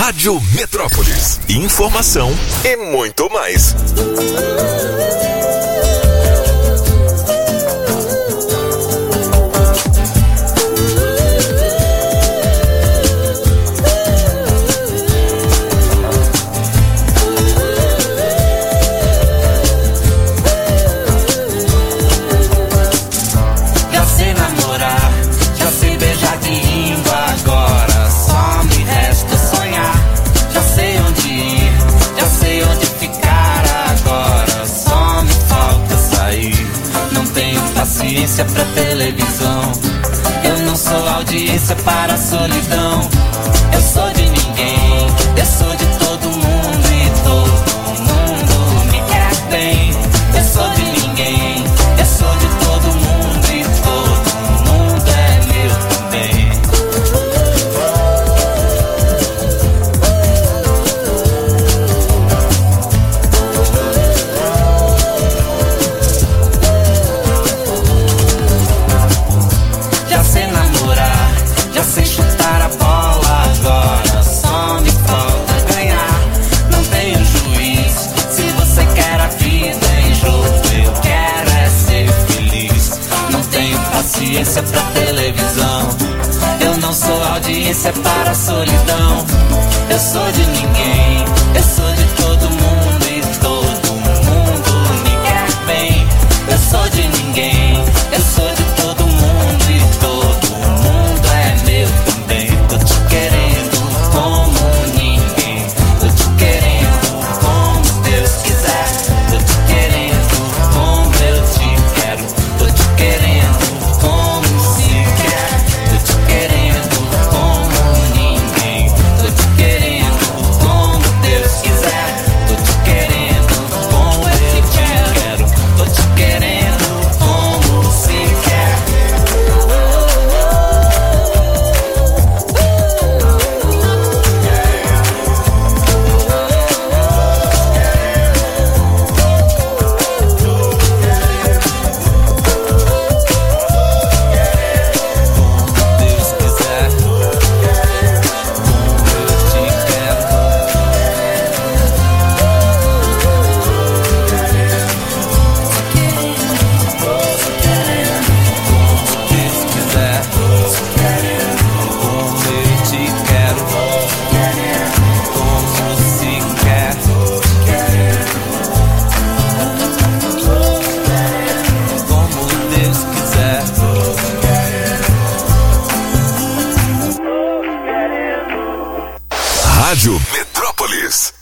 Rádio Metrópolis. Informação e muito mais. Já sei namorar, já sei beijar de língua, agora só me resta sonhar. Já sei onde ir, já sei onde ficar, agora só me falta sair. Não tenho paciência pra televisão, eu não sou audiência para a solidão. Eu sou de ninguém, eu sou de todo mundo e todo mundo me quer bem. Eu sou de ninguém, eu sou de todo mundo e todo mundo é meu também. Já sei namorar, já sei chutar a bola, agora só me falta ganhar. Não tenho juiz, se você quer a vida em jogo, eu quero é ser feliz. Não tenho paciência pra televisão, eu não sou audiência para a solidão. Eu sou de ninguém, eu sou de todo mundo e todo mundo me quer bem. Eu sou de ninguém, eu sou de todo mundo e todo mundo é meu também. Tô te querendo como ninguém, tô te querendo como Deus quiser. Tô te querendo como eu te quero, tô te querendo como se quer. Tô te querendo como ninguém, tô te querendo como Deus quiser. Tô te querendo como eu te quero, tô te querendo como se quer. Deus quiser, como eu te quero. Deus quiser, como eu te quero. Como se quer. Como Deus quiser. Rádio Metrópolis.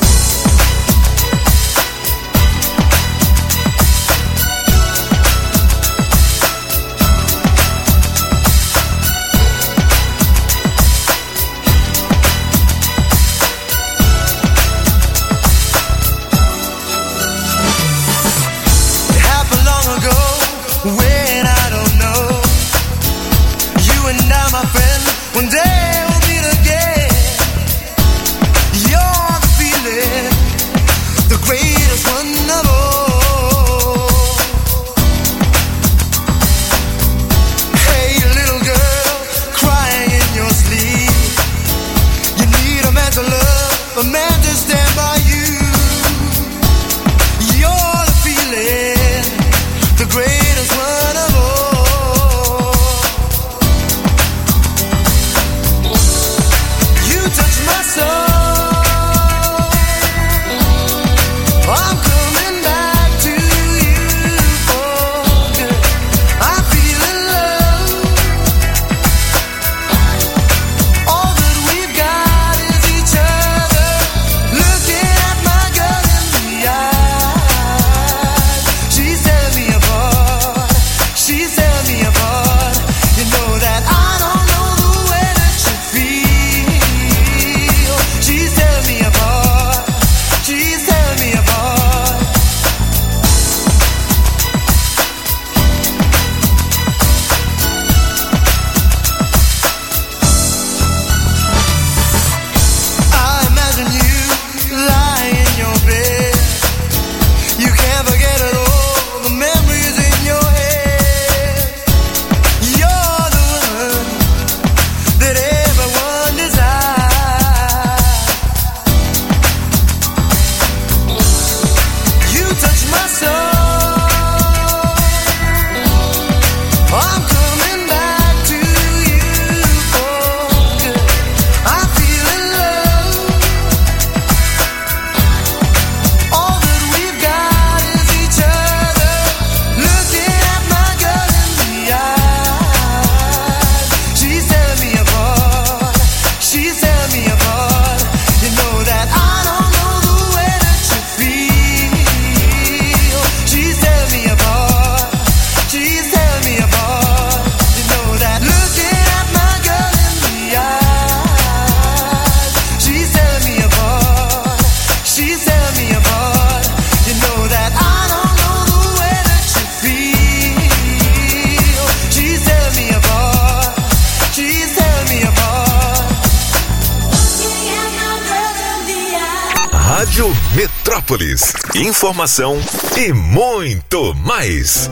It happened long ago when I don't know. You and I, my friend, one day we'll meet again. You're the Rádio Metrópolis. Informação e muito mais.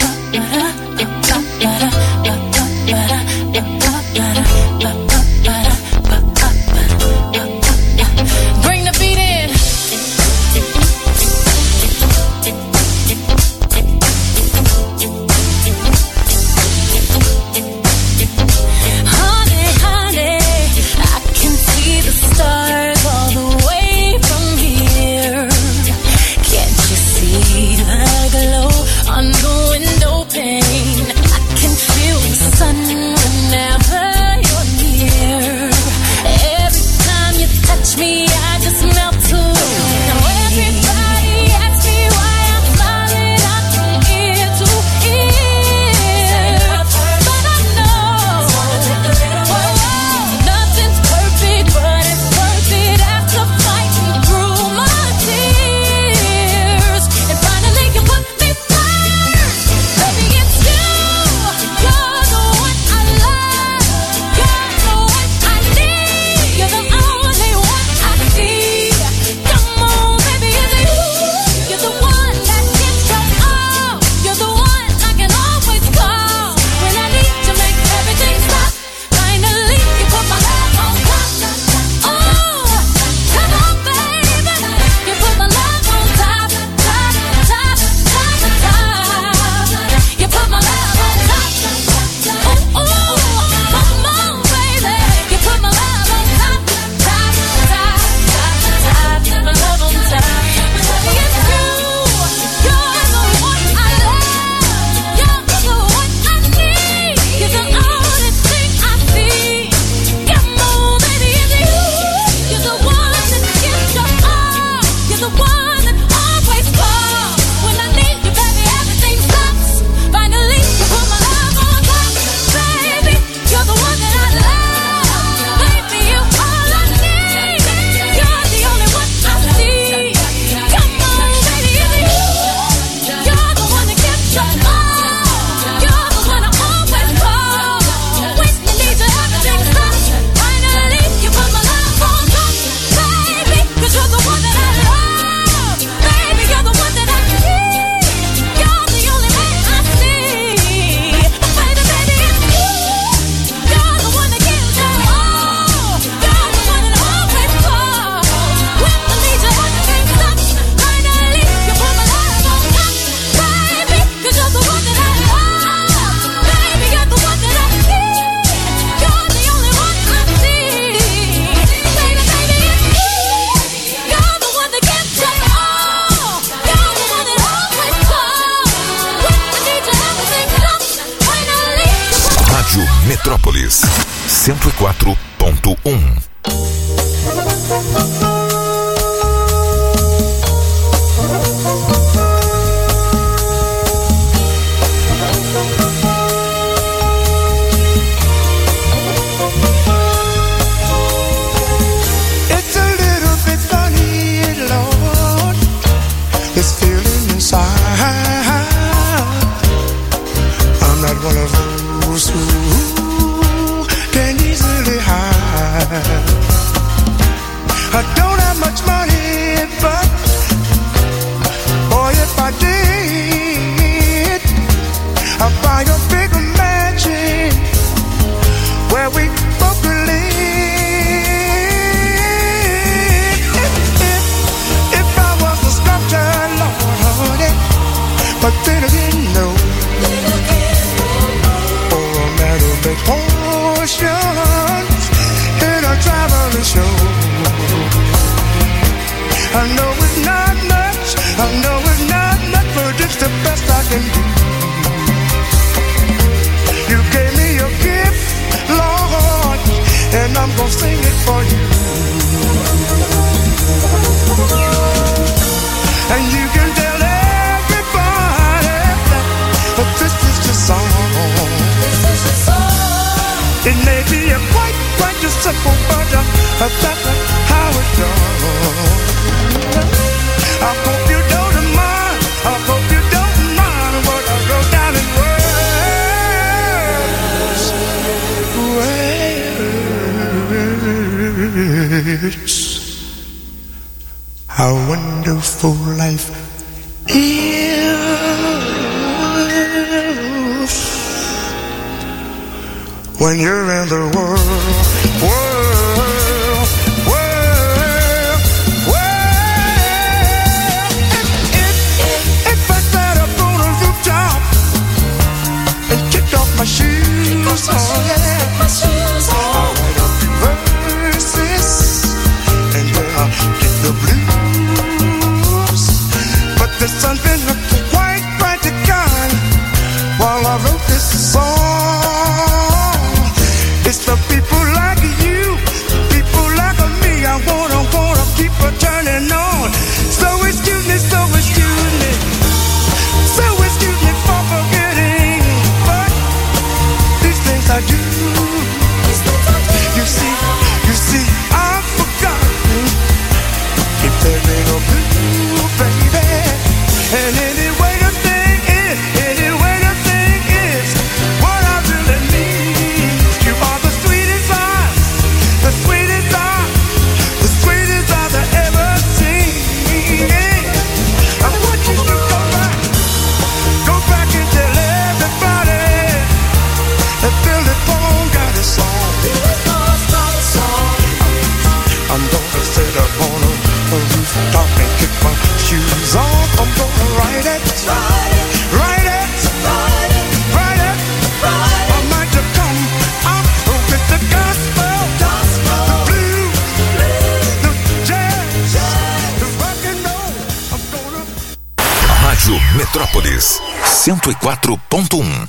Metrópolis 104.1. I don't have much money, but boy, if I did, I'd buy a bigger mansion where we both could live. If I was a sculptor, Lord, but then again, no. Or a man who makes potions in a traveling show. I know it's not much, I know it's not much, but it's the best I can do. You gave me a gift, Lord, and I'm gonna sing it for you. And you can tell everybody that this is the song. It may be a quite a simple, but that's how it's done. I hope you don't mind, I hope you don't mind what I wrote down in words. how wonderful life is when you're in the world. If I sat up on a rooftop and kicked off my shoes, oh yeah, my shoes, I'll write up verses and then I'll get the blues. But the sun's been quite bright to God while I wrote this song. It's the people like you, people like me. I wanna keep her turning on. So excuse me, so excuse me, so excuse me for forgetting. But these things I do. You see, I've forgotten if there ain't no blue, baby. And anyway the thing is, what I really need. You are the sweetest eyes, the sweetest eyes, the sweetest eyes I ever seen. I want you to go back and tell everybody that Billy Paul got a song. I'm gonna sit up on a rooftop and kick my shoes off. I'm gonna write it. I might just come out with the gospel, the blues, the jazz, the rock and roll. I'm gonna... Rádio Metrópolis 104.1.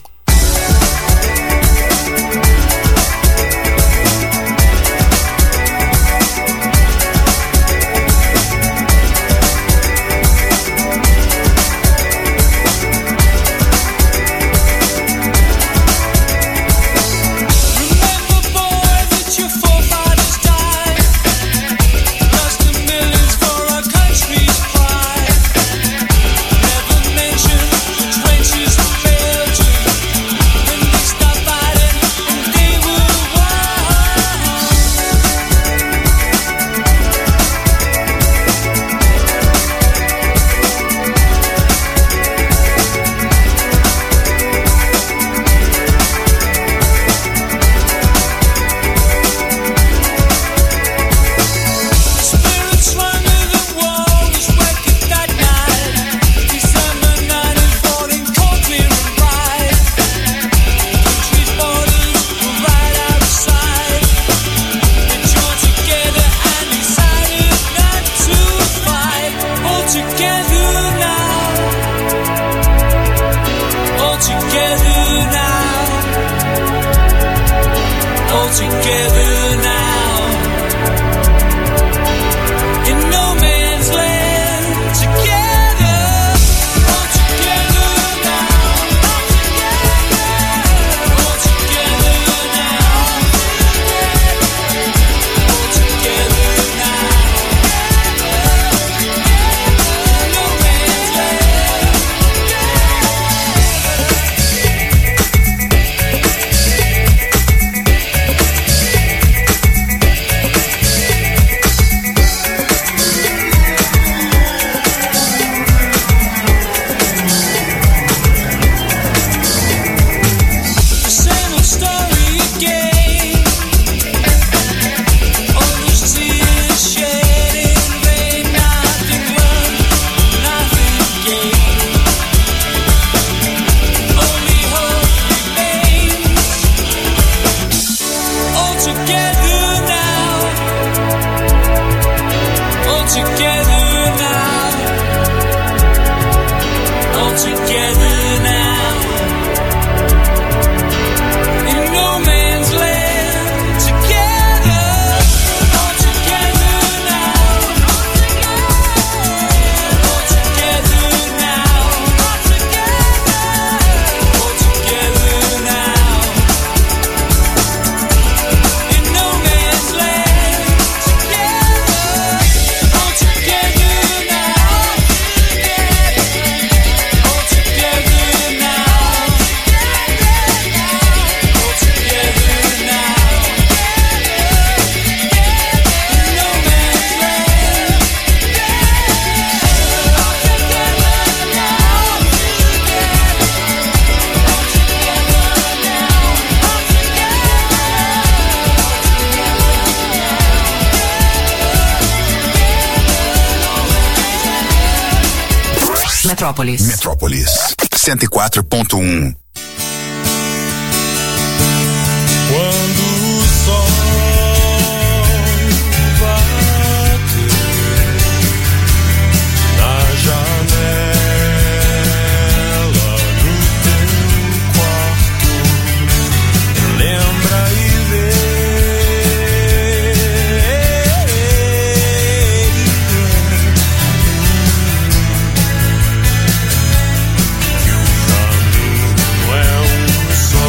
Together Metrópolis. Metrópolis 104.1. Quando o sol bate na janela do teu quarto, lembra e vê que o caminho é só.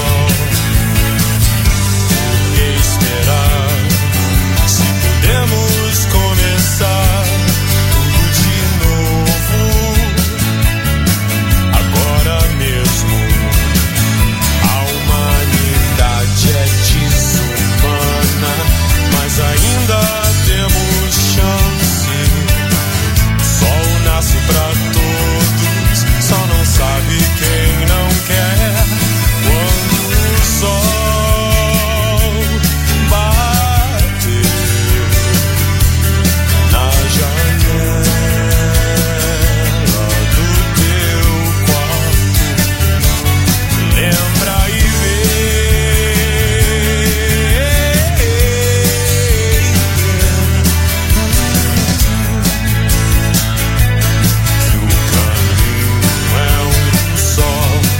Esperar, se podemos começar tudo de novo, agora mesmo. A humanidade é desumana, mas ainda temos chance. Sol nasce pra todos, só não sabe quem não quer. Quando o sol bate na janela do teu quarto, lembra e vê que o caminho é só.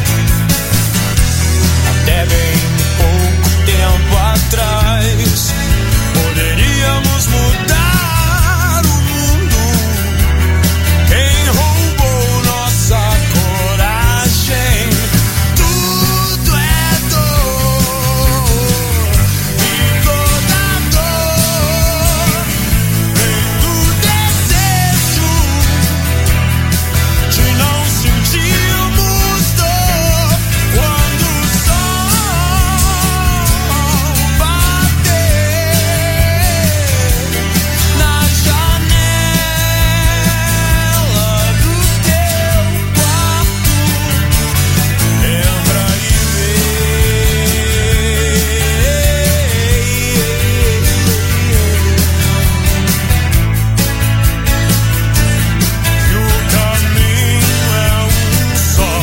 Até bem pouco tempo atrás poderíamos mudar o mundo. Quem roubou nossa coragem? Tudo é dor, e toda dor vem do desejo de não sentirmos dor. Quando o sol bater na janela do teu quarto, lembra e vê que o caminho é só.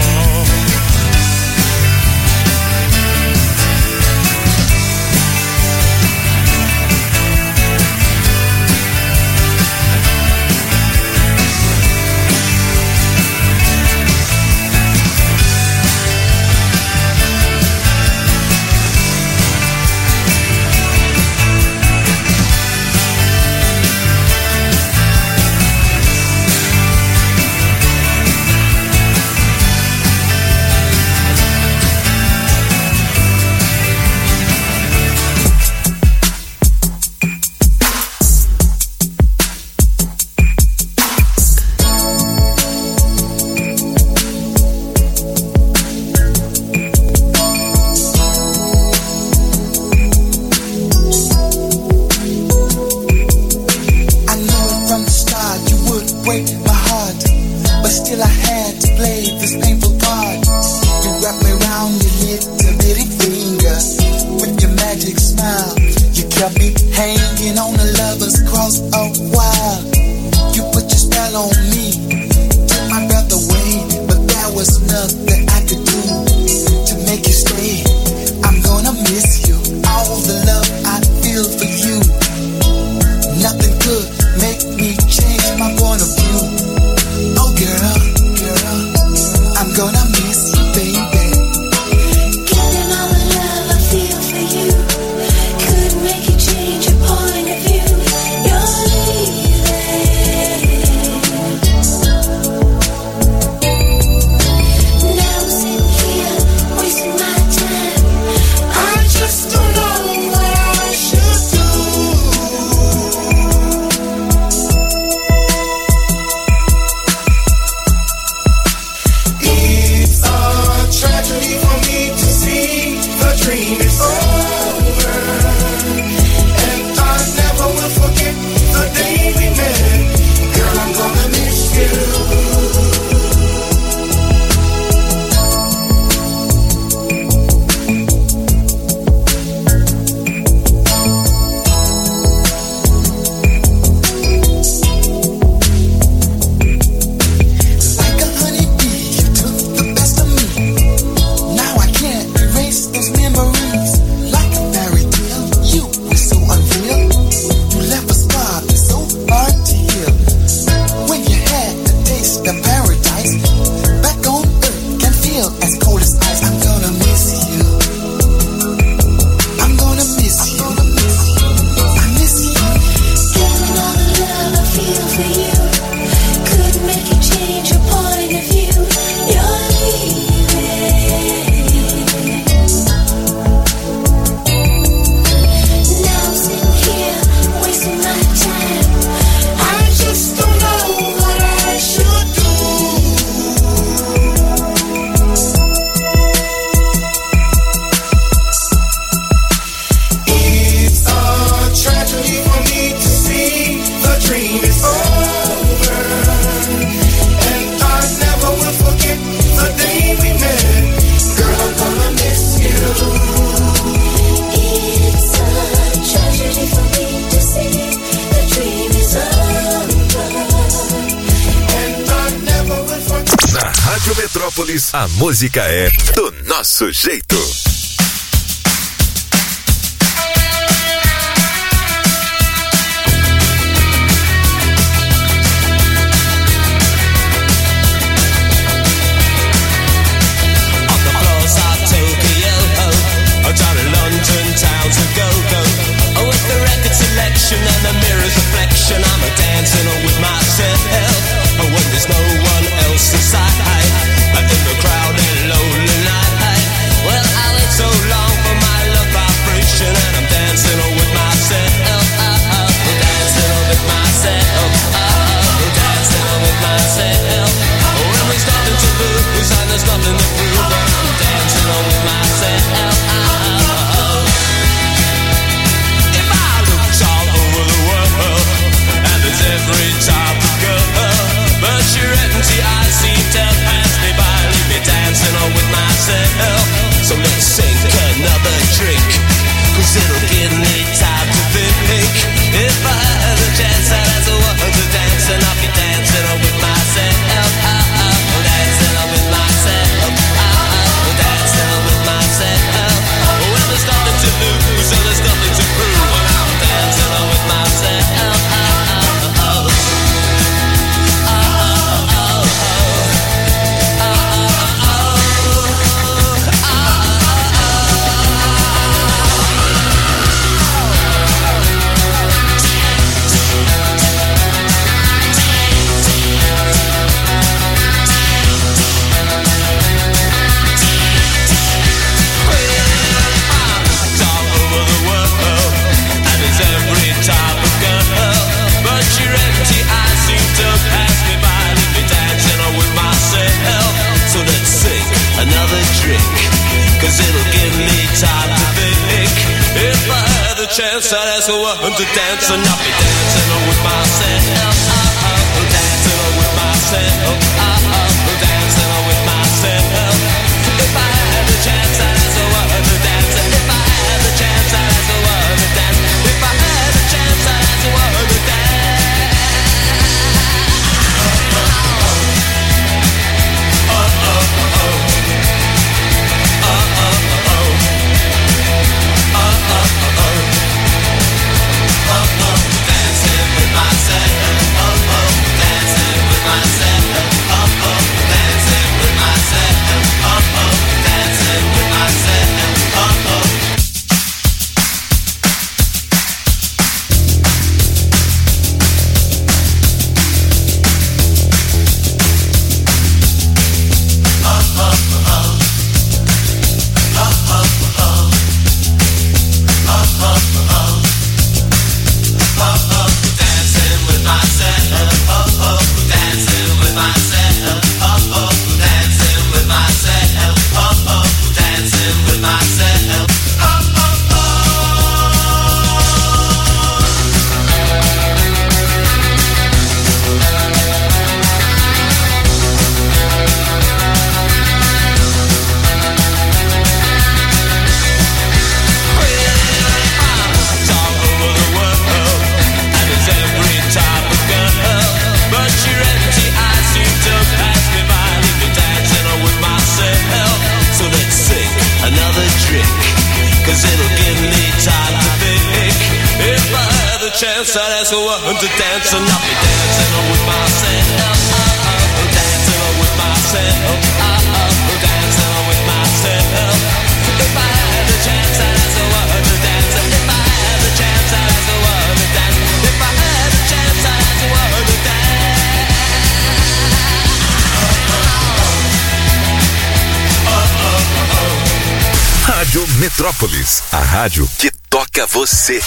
I knew it from the start, you would break my heart, but still I had to play this painful part. You wrapped me around your little bitty finger with your magic smile. You kept me hanging on the lover's cross a while. You put your spell on me, took my breath away, but there was nothing I could do to make you stay. I'm gonna miss you, all the love I feel for you. Nothing could make me change my point of view. Oh girl, I'm gonna miss you, baby. Killing all the love I feel for you could make you change your point of view. You're leaving. Now I'm sitting here wasting my time. I just don't know what I should do. Metrópolis, a música é do nosso jeito. Down in London town to go with the record selection and the mirror's reflection. I'm a dancing with myself when there's no one else inside. In the crowded lonely night. Well, I wait so long for my love vibration, and I'm dancing with myself. Dancing with myself. Dancing with myself. When there's nothing to lose and there's nothing to prove, I'm dancing with myself. Every type of girl, but your empty eyes seem to pass me by, leave me dancing on with myself. So let's sink another drink, 'cause it'll give me time to think. If I had a chance, I'd ask the world to dance, and I'll be dancing on with myself. Dancing on with myself. Dancing on with myself. Well, there's nothing to lose and there's nothing to prove, and I'm dancing on with myself. Another drink, 'cause it'll give me time to think. If I had the chance, I'd ask a woman to dance, and I'll be dancing with myself. Dancing with myself. Dancing with myself. If I had the chance, I'd ask a woman to dance, and if I had the chance, I'd ask a woman to dance. If I had the chance, I'd ask a woman to dance. Chance, I'd ask a woman to dance, and I'll be dancing with myself. Dancing with myself. Dancing with myself. If I had the chance, I'd ask a woman to dance, and if I had the chance, I'd ask a woman to dance. If I had the chance, I'd ask a woman to dance. Rádio Metrópolis, a rádio que toca você.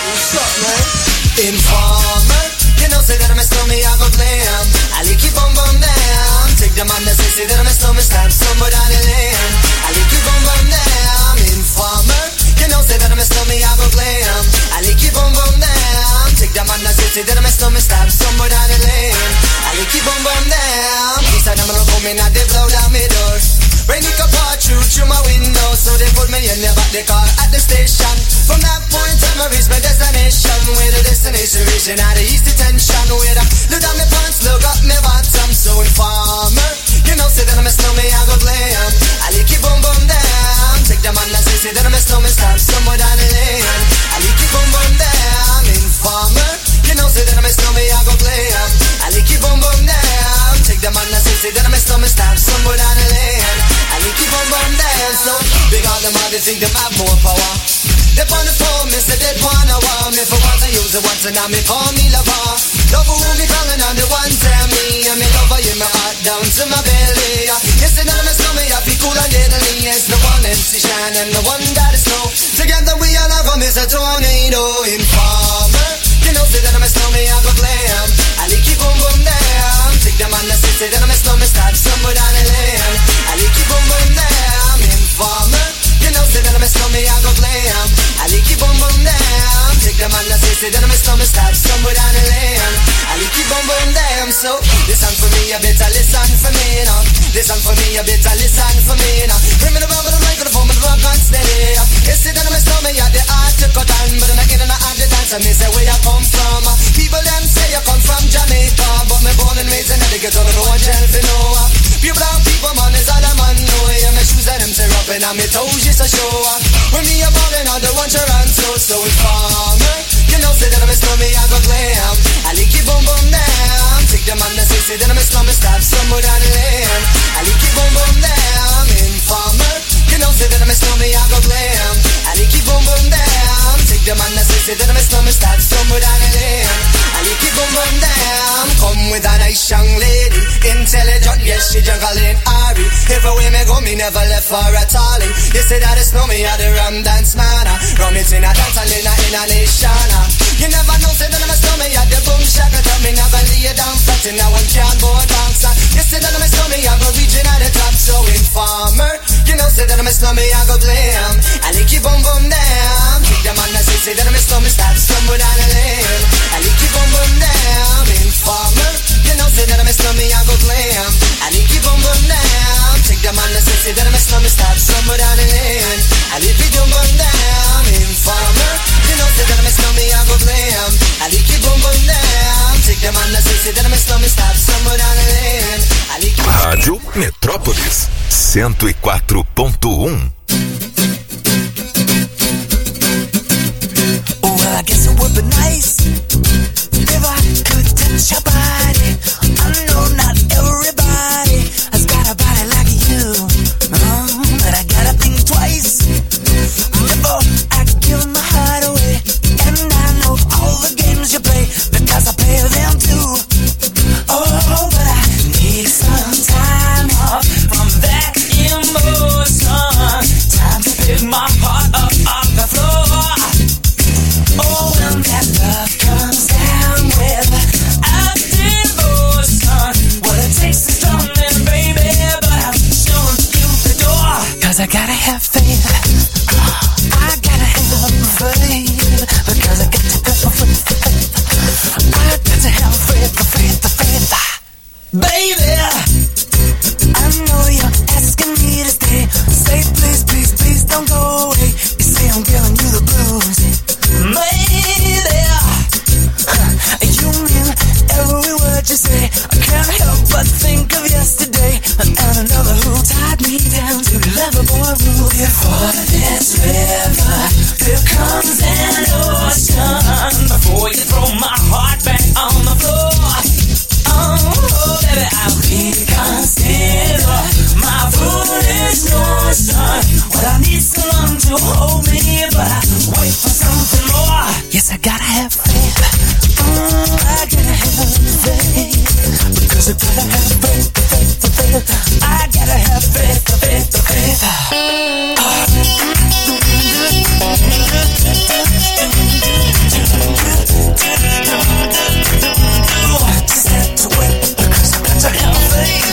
Informer, you know, say that I'm a snowman, I go glam. I like you bum bum down. Take the man that say that I'm a snowman, stab somewhere down the lane. I like you bum bum down. Informer, you know, say that I'm a snowman, I go glam. I like you bum bum down. Take the man that say that I'm a snowman, stab somewhere down the lane. I like you bum bum down. These are them gonna come in and they blow down my doors. Rain it can pour through my window, so they put me in the back the car at the station. From that point on I reached my destination, where the destination region had the east detention. Where I look down my pants, look up my bottom. So informer, You know, say that I'm a snowman, I go glam. I like you boom boom down. Take the man that say that I'm a snowman, stop somewhere down the lane. I like you boom boom down. Informer, you know, say that I'm a snowman, I go glam. I like you boom boom down. Take the man that say that I'm a snowman, stop somewhere down the lane. I like you boom boom down. So big on them, they think they have more power. They on the phone, me say they wanna want me. For once I use it once and now me call me lover. Love who me calling on the one tell me. And me lover in my heart down to my belly. Yes, and I'm a snowman, I feel cool and deadly. It's the one MC Shine and the one that is snow. Together we all have a miss a tornado. Informer, you know say that I'm a snowman, I go glam. I like you boom boom down. Take the man that say that I'm a snowman, start somewhere down the lane. I like you boom boom down. Informer, you know say that I'm a snowman, I go glam. I like you boom boom down. Take the man that say that I'm a snowman, start somewhere down the lane. I like you boom boom down. So listen for me, you better listen for me now. Listen for me, you better listen for me now. Bring me the rubber, the microphone, but rock on steady. You say that I'm a snowman, you the art to cut on, but I'm not getting the art to dance. And me say where you come from. People them say you come from Jamaica, but me born and raised in the ghetto, no one tell me no. Pure brown people, man, is all a man know. Yeah, my shoes and them tear up and my toes just a show. When me a ballin' on the one Toronto, so informer, you know say that I'm a snowman, I go glam. I like you boom boom down. Take the man that say that I'm a snowman, stop somewhere down the lane. I like you boom boom down. Informer, you know say that I'm a snowman, I go glam. I like you boom boom down. Take the man that say that I'm a snowman, stop somewhere down the lane. I like you boom boom down. Come with a nice young lady, intelligent, yes she juggling Ari. Everywhere me go, me never left for a tally. You say that it's no me at the rum dance man. Rum it in a dance and in a nation. You never know, say that I'm a snowman, at the boom shaka. Tell me never lay down flat in a one cardboard box. You say that I'm a snowman, I go reaching at the top. So informer, you know say that I'm a snowman, I go glam. I like you boom boom down. Kick the man that say that I'm a snowman, start somewhere down the lane. I like you boom boom down. Informer, you know say that I'm a snowman, I go glam. I like you boom boom down. Take the man that say that I'm a snowman, start somewhere down the lane. I like you boom boom down. Informer, you know say that I'm a snowman, I go glam. I like you boom boom down. Take the man that say that I'm a snowman, start somewhere down the lane. I like you. Rádio Metrópolis 104.1. Well, I guess it would be nice if I could touch your body. I know not everybody has got a body like you, but I gotta think twice before I give my heart away. And I know all the games you play because I play them too. Oh, but I need some time off from that emotion. Time to pick my heart up off the floor. Oh, when that love comes down with a devotion, what it takes is coming, baby, but I'm showing you the door. 'Cause I gotta have faith. I gotta have faith. Because I got to have faith. I got to have faith, faith. Baby, I know you're asking me to stay. Say please, please, please don't go away. You say I'm giving you the blues. Maybe you mean every word you say. I can't help but think of yesterday and another who tied me down to Loverboy rule. Before this river, there comes an ocean. Before you throw my heart back on the floor. Oh, baby, I'll reconsider my foolish notion. Well, I need someone to hold me, but I wait for something more. Yes, I gotta have faith. I gotta have faith. Because I gotta have faith. I gotta have faith. Just have to wait because I got to have faith.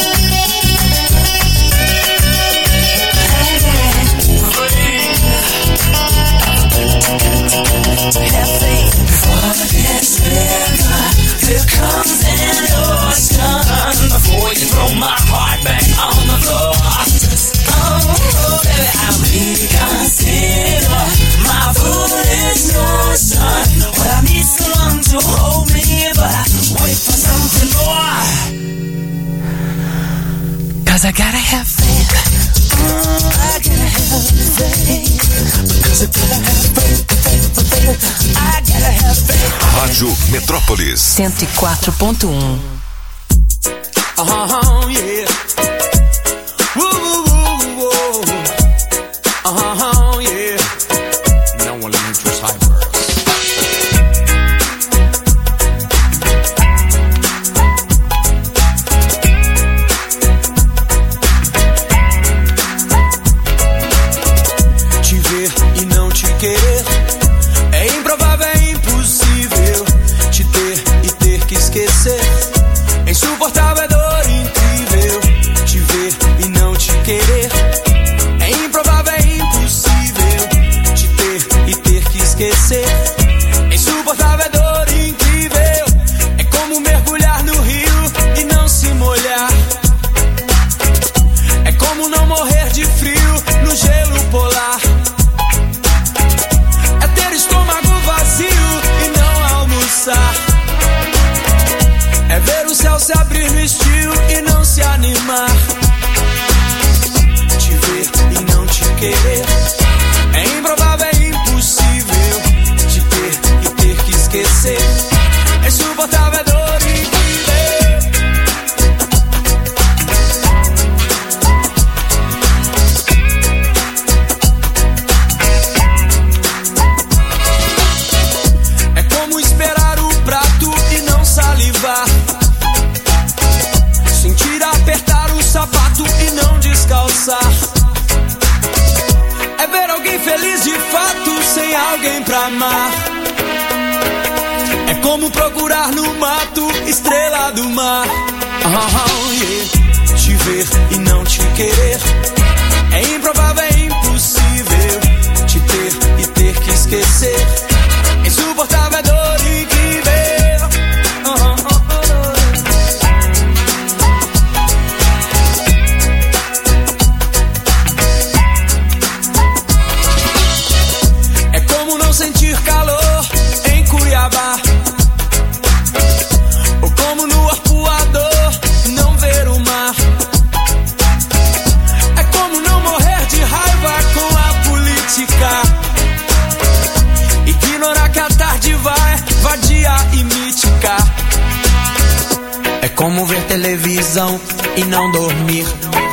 Have faith. Before this river, there comes an ocean. Before 'cause I gotta have faith. I gotta have faith. Because I gotta have faith. I gotta have faith. Rádio Metrópolis 104.1. Yeah. Woo, yeah. No one leaves just hyper. Te ver e não te querer é improvável, é impossível. Te ter e ter que esquecer é insuportável, é dor incrível. Te ver e não te querer é improvável, é impossível. Te ter e ter que esquecer é insuportável, é dor incrível. É como mergulhar no rio e não se molhar. É como não morrer de frio no gelo polar. É ter estômago vazio e não almoçar. É ver o céu se abrir no estio e não se animar. Te ver e não te querer é improvável, é impossível. Te ter e ter que esquecer é insuportável, é dor incrível. É como esperar o prato e não salivar. Sentir apertar o sapato e não descalçar. É ver alguém feliz de fato sem alguém pra amar. É como procurar no mato estrela do mar. Yeah. Te ver e não te querer é improvável, é impossível. Te ter e ter que esquecer é insuportável, é dor incrível. É como não sentir calor em Cuiabá. Ou como no arpoador não ver o mar. É como não morrer de raiva com a política. Ignorar que a tarde vai, vadia e mítica. É como ver televisão e não dormir.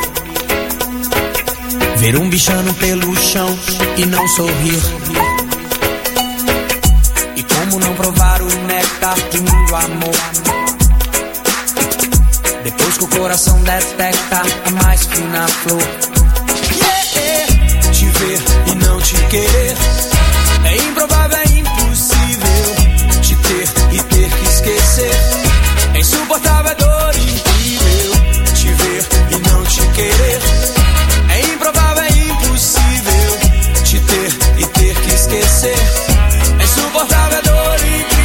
Ver um bichano pelo chão e não sorrir. E como não provar o néctar do amor. Depois que o coração detecta a mais fina flor. Yeah. Te ver e não te querer é improvável, é impossível. Te ter e ter que esquecer é insuportável, é dor incrível. Te ver e não te querer é improvável, é impossível. Te ter e ter que esquecer é insuportável, é dor incrível.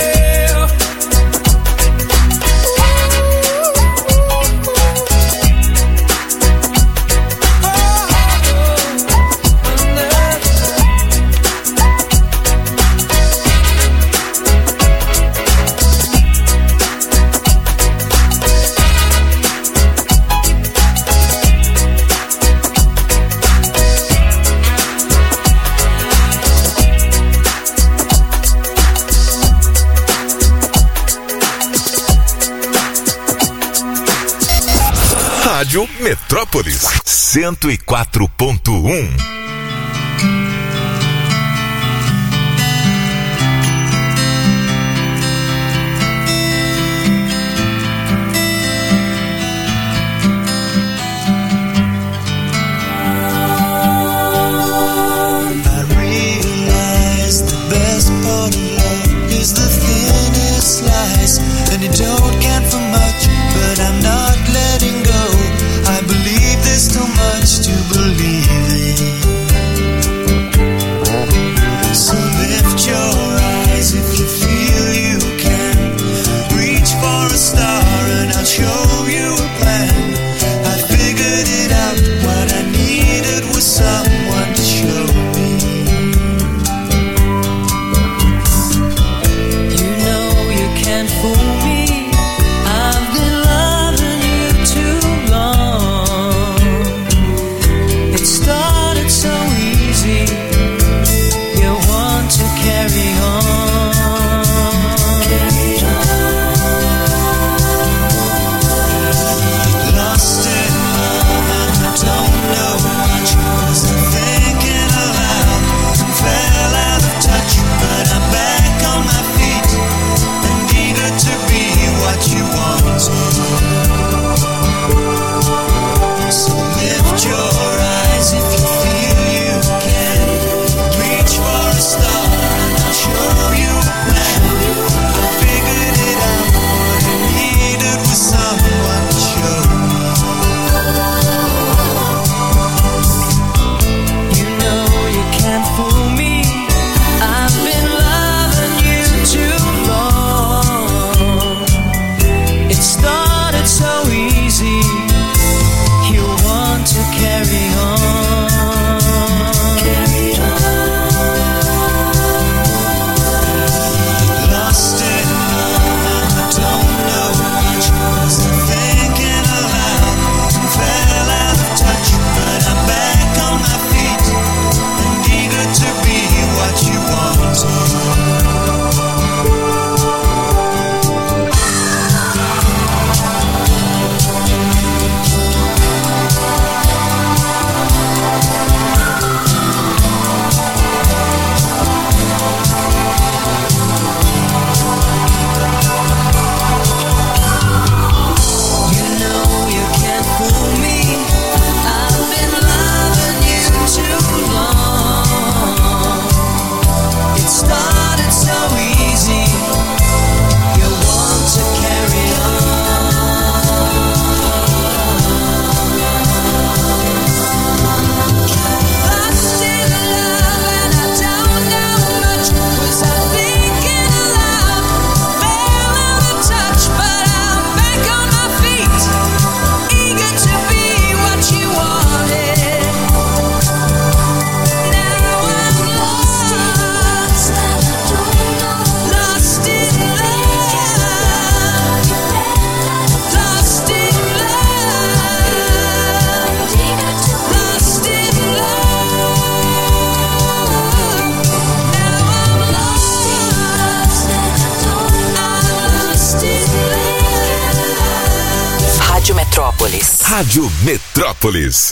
Rádio Metrópolis 104.1. And it don't count for much, but I'm not letting go. I believe there's too much to believe in. So lift your eyes if you feel you can. Reach for a star and I'll show you a plan. I figured it out, what I needed was someone to show me. You know you can't fool me. Rádio Metrópolis. Rádio Metrópolis.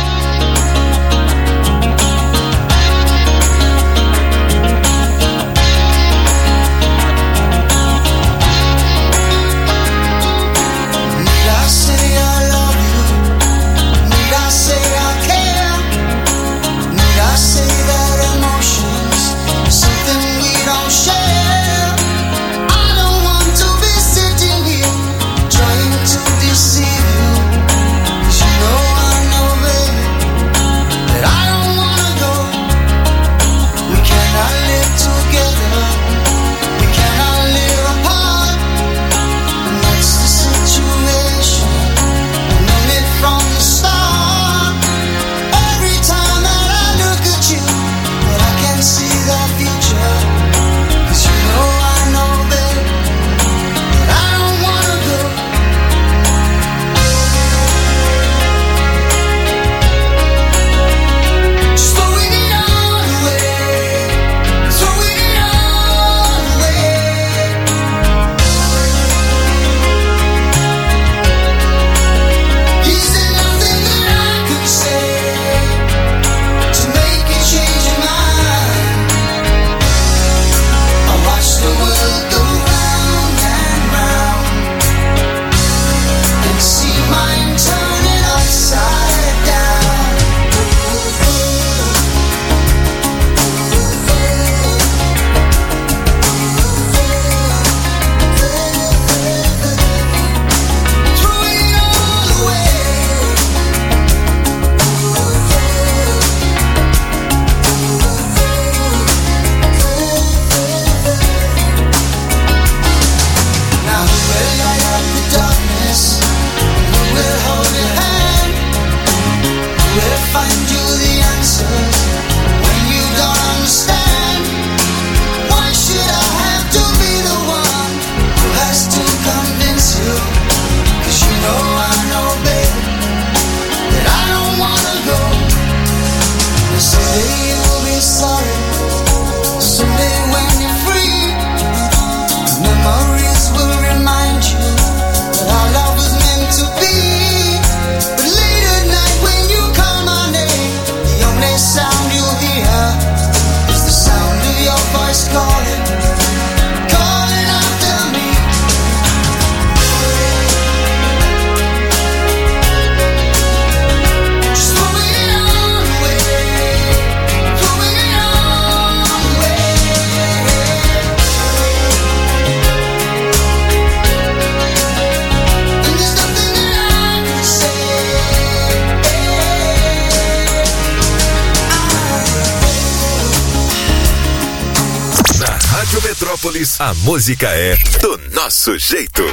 A música é do nosso jeito.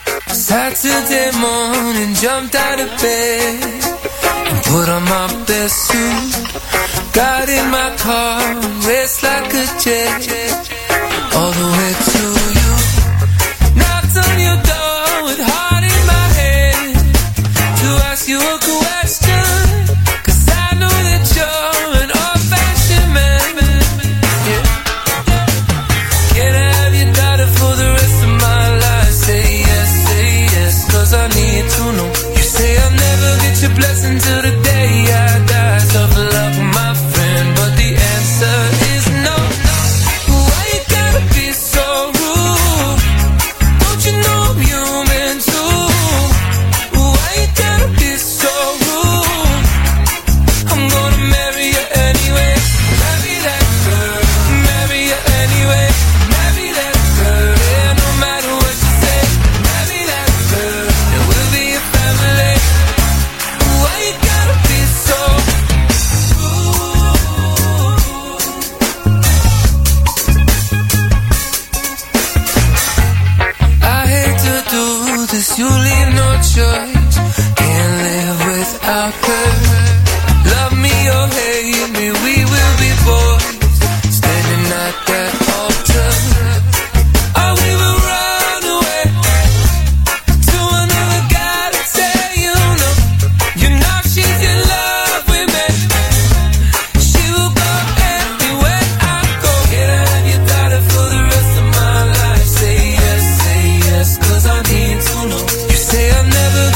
Saturday morning, jumped out of bed and put on my best suit. Got in my car, raced like a jet all the way to you. Knocked on your door with heart in my head to ask you a question, 'cause I know that you're an old-fashioned man. Yeah. Can I have your daughter for the rest of my life? Say yes, 'cause I need to know. You say I'll never get your blessing till the day I die. Tough luck, my friend, but the answer is no. Why you gotta be so rude? Don't you know I'm human too? Why you gotta be so rude? I'm gonna marry you anyway. Marry that girl, marry you anyway. Marry that girl, yeah, no matter what you say. Marry that girl, and we'll be a family. Why you gotta be so rude? I hate to do this, you leave no choice. Can't live without her. Love me or hate me, we will be boys, standing at that altar. Or we will run away to another guy to tell you no. You know she's in love with me. She will go everywhere I go. Can I have your daughter for the rest of my life? Say yes, 'cause I need to know. You say I'll never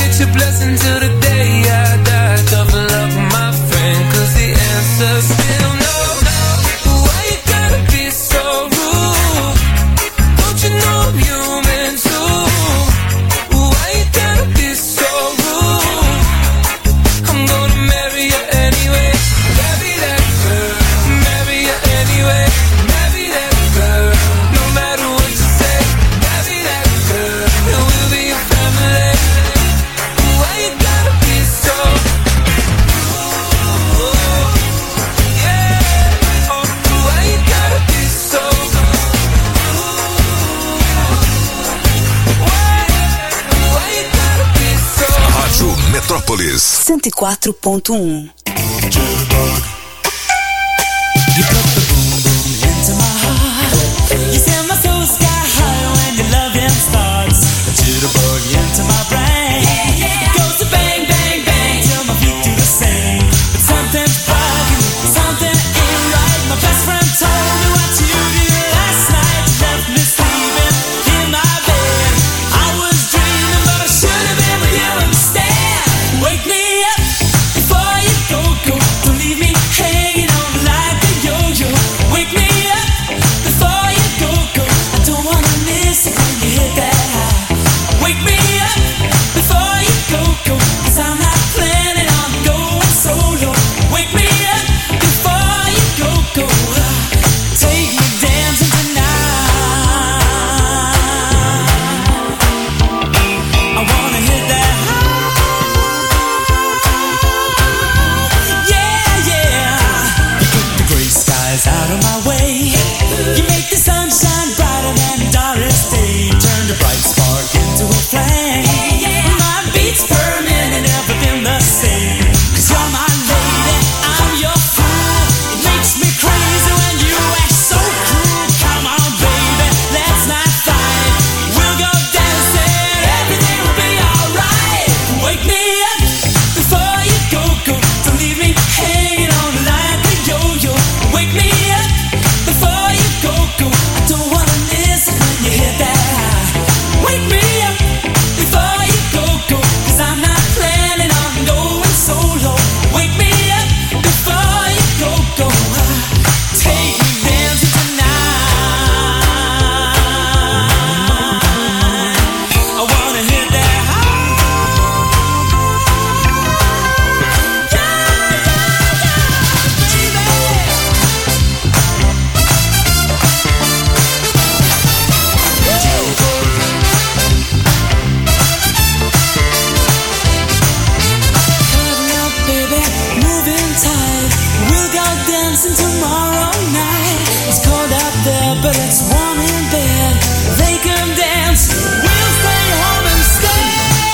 Metrópolis. 104.1. You put the boom boom into my heart. You send my soul sky high when your loving starts. A jitterbug into my brain. It goes to bang bang bang till my feet do the same. But something's bugging me, something ain't right. My best friend told me what you did last night. You left me sleeping in my bed. I was dreaming, but I should have been with you instead. Wake me up before you go. Don't leave me hanging on like a yo-yo. Wake me up before you go. I don't wanna miss it when you hit that high. Wake me up before you go. 'Cause I'm not planning on going solo. Wake me up before you go. Take me dancing tonight. I wanna hit that high. Yeah, yeah. You put the gray skies out of my way. You make the sunshine brighter than Doris Day. Turn the bright spark into a flame. My beats per minute never been the same. 'Cause you're my lady, I'm your fool. It makes me crazy when you act so cruel. Come on, baby, let's not fight. We'll go dancing, everything will be alright. Wake me up before you go. Don't leave me hanging on like a yo-yo. Wake me up before you go. I don't wanna miss it when you hit that high. Wake me up before you go. 'Cause I'm not planning on going solo. Wake me up before you go. Take me dancing tonight. I wanna hit that high. Cuddle up, baby, moving tight. We'll go dancing tomorrow night. It's cold out there, but it's warm in bed. They can dance, we'll stay home instead.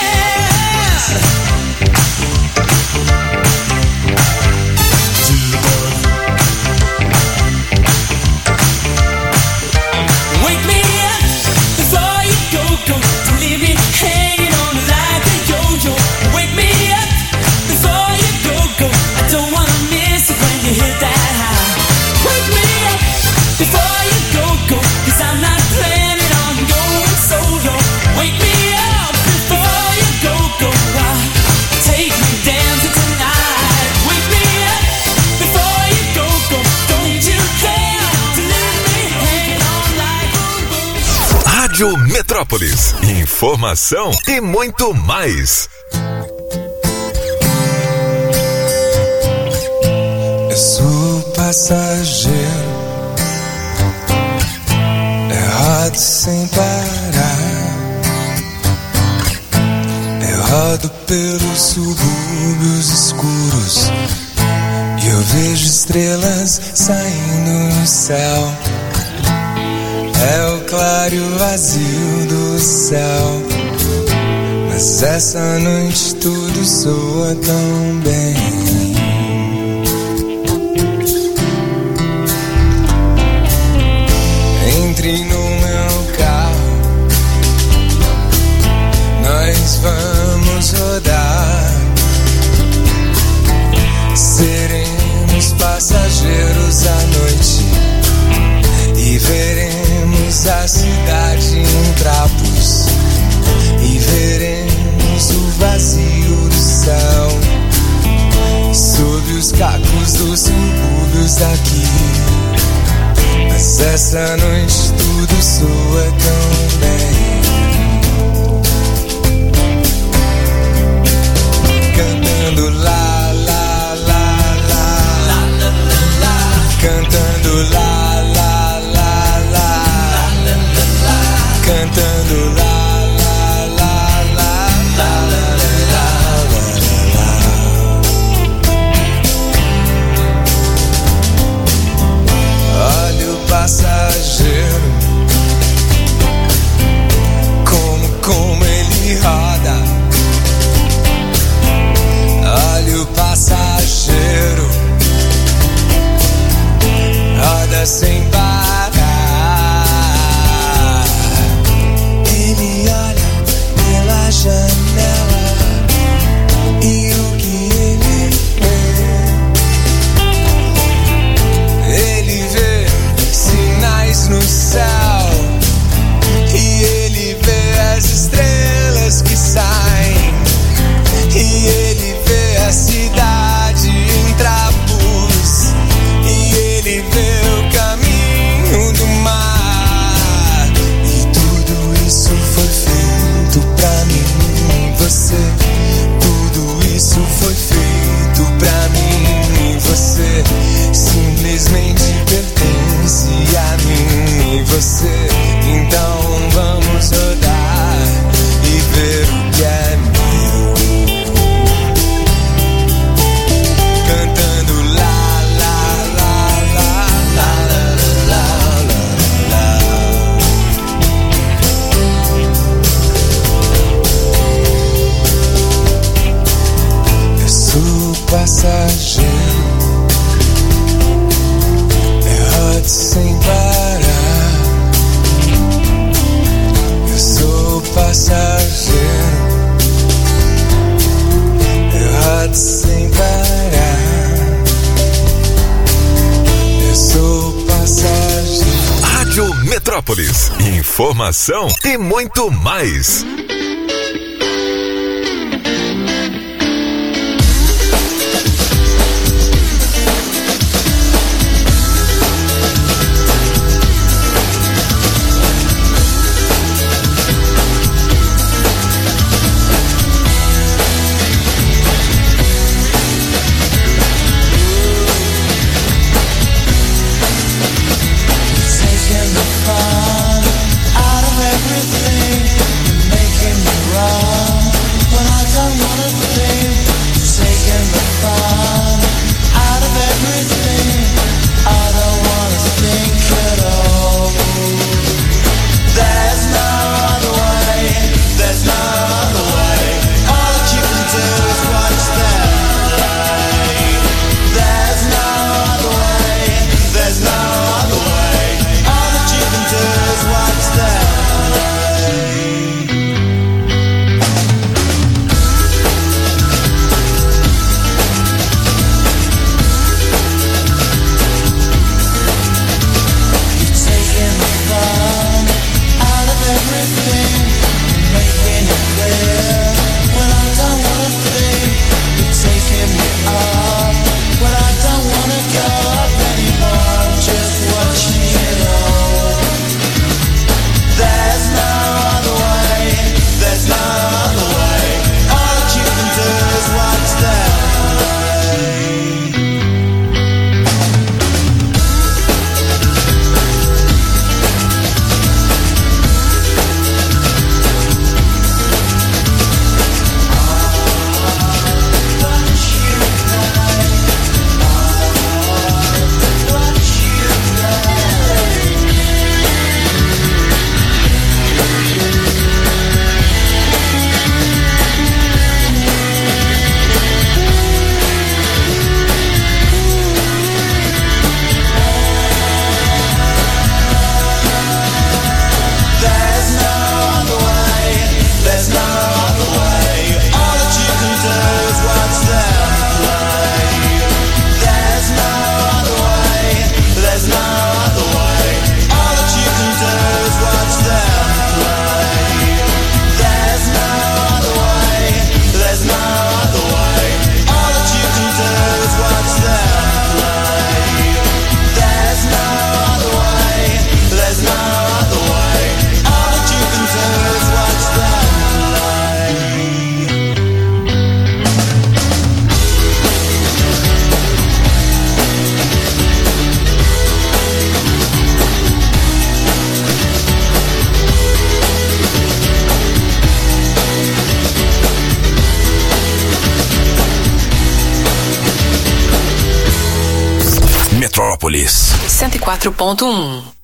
Wake me up before you go. Don't leave me hanging on like a yo-yo. Wake me up before you go. I don't wanna miss it when you hit that high. Wake me up before you go. 'Cause I'm not planning on going solo. Wake me up before you go. Take me dancing tonight. Wake me up before you go. Don't you care to leave me hanging on like a rope. Rádio Metrópolis. Informação e muito mais. Eu sou passageiro, errado sem parar. Eu rodo pelos subúrbios escuros e eu vejo estrelas saindo no céu. É o claro e o vazio do céu. Mas essa noite tudo soa tão bem. Entre no meu carro, nós vamos rodar. Seremos passageiros à noite e veremos a cidade em trapos e veremos o vazio do céu sob os cacos dos subúrbios daqui. Mas essa noite tudo soa tão bem. Cantando lá, lá, lá, lá, cantando lá, lá, lá, lá, cantando lá. Passageiro passageiro. É hot sem parar. Eu sou passageiro. É hot sem parar. Eu sou passageiro. Rádio Metrópolis. Informação e muito mais. Metrópolis 104.1